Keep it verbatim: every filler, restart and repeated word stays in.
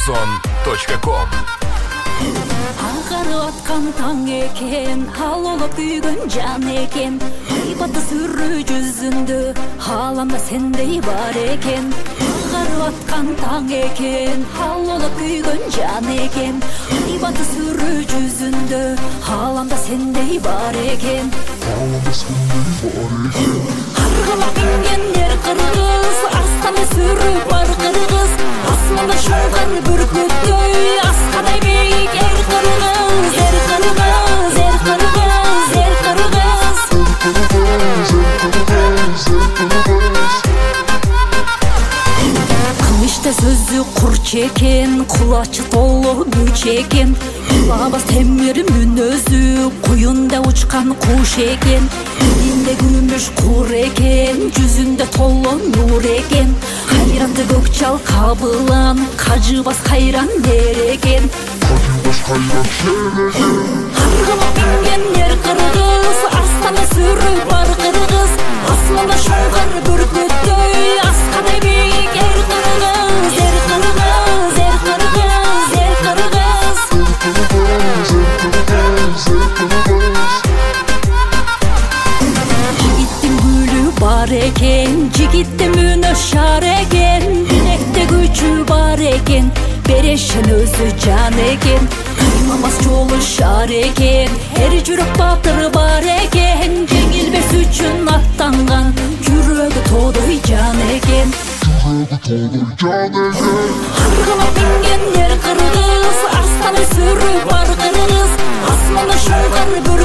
шансон точка ком. Аңғарып атқан таң екен, ал олып күйген жан екен. Айбатты сүрі жүзінде, ғаламда сендей бар екен. Аңғарып атқан таң екен, ал олып күйген жан екен. Айбатты сүрі жүзінде, ғаламда сендей бар екен. Арғалап мінген ер қырғыз, астаны сүрі бар қырғыз. Асманда шоғар бүркіттей, асқадай бейік ер қырғыз. Ер қырғыз, ер қырғыз, ер қырғыз. Қылышта сөзі құрч екен, құлачы толы күч екен. Құлабас темір мүнөзі, құйында ұчқан құш екен. Елінде күміш құр екен, жүзінде толы нұр екен. Қайранды көкчал қабылан, қажыбас қайран дер екен. Арғылап мінген ер қырғыз, астана сүрі бар қырғыз. Асманда шоғар бүркіттей, асқадай бейік ер қырғыз. Ер қырғыз, ер қырғыз, ер қырғыз. Жігіттің гүлі бар екен, жігіттің үні шар екен. Дүнекте күчі бар екен, берешін өзі жан екен. Қаймамас жолы шар екен, әр жүрек батыр бар екен. Жеңілбес үшін аттанған, жүрегі тодай жан екен. Арғылап мінген ер қырғыз, астаны сүрі бар қырғыз. Асманы шоғар